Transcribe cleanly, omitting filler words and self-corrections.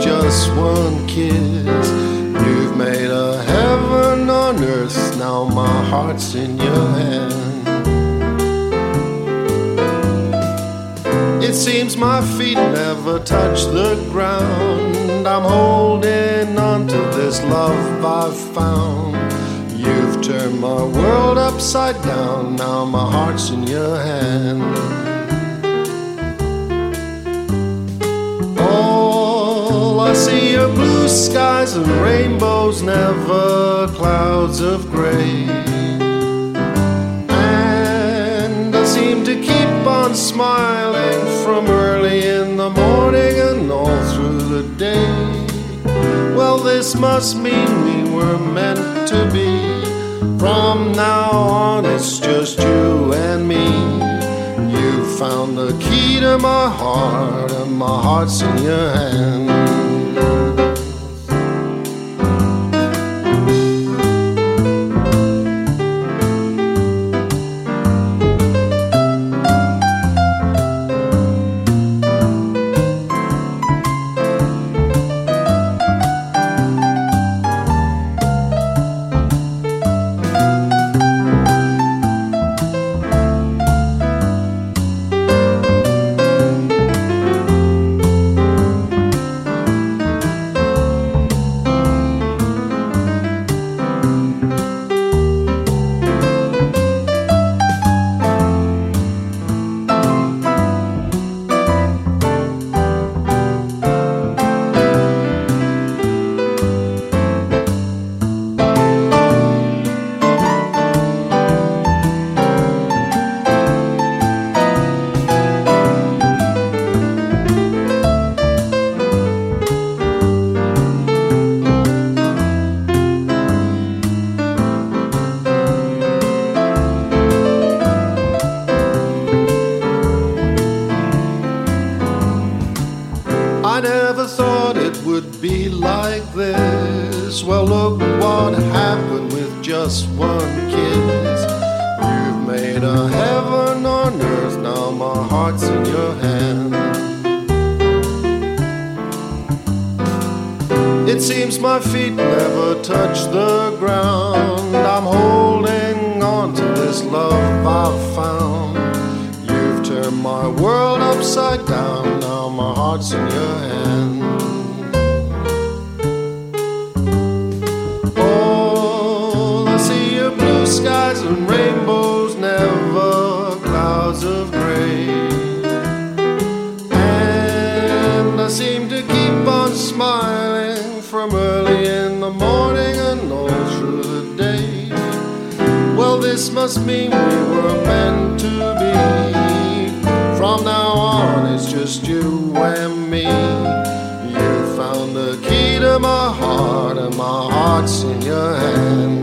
just one kiss. You've made a heaven on earth, now my heart's in your hand. It seems my feet never touch the ground. I'm holding on to this love I've found. You've turned my world upside down, now my heart's in your hand. All I see are blue skies and rainbows, never clouds of gray. And I seem to keep on smiling from early in the morning and all through the day. Well, this must mean we were meant to be. From now on it's just you and me. You found the key to my heart, and my heart's in your hand. I never thought it would be like this. Well, look what happened with just one kiss. You've made a heaven on earth, now my heart's in your hand. It seems my feet never touch the ground. I'm holding on to this love I've found. You've turned my world upside down, now my heart's in your hand. All I see are blue skies and rainbows, never clouds of gray. And I seem to keep on smiling from early in the morning and all through the day. Well, this must mean we were meant to be. From now on it's just you and me. You found the key to my heart, and my heart's in your hand.